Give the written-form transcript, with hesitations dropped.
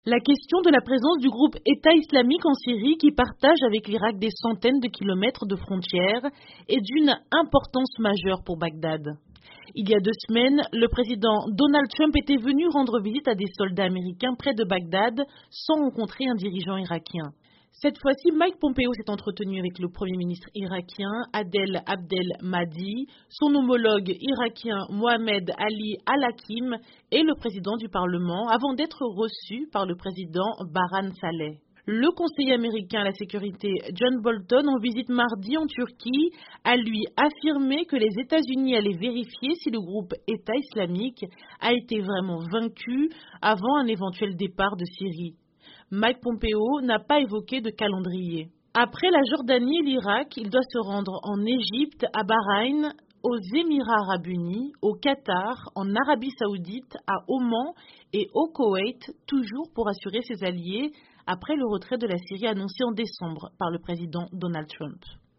La question de la présence du groupe État islamique en Syrie, qui partage avec l'Irak des centaines de kilomètres de frontières, est d'une importance majeure pour Bagdad. Il y a 2 semaines, le président Donald Trump était venu rendre visite à des soldats américains près de Bagdad sans rencontrer un dirigeant irakien. Cette fois-ci, Mike Pompeo s'est entretenu avec le Premier ministre irakien Adel Abdel Mahdi, son homologue irakien Mohamed Ali Al-Hakim et le président du Parlement avant d'être reçu par le président Barhan Saleh. Le conseiller américain à la sécurité John Bolton, en visite mardi en Turquie, a lui affirmé que les États-Unis allaient vérifier si le groupe État islamique a été vraiment vaincu avant un éventuel départ de Syrie. Mike Pompeo n'a pas évoqué de calendrier. Après la Jordanie et l'Irak, il doit se rendre en Égypte, à Bahreïn, aux Émirats arabes unis, au Qatar, en Arabie saoudite, à Oman et au Koweït, toujours pour assurer ses alliés après le retrait de la Syrie annoncé en décembre par le président Donald Trump.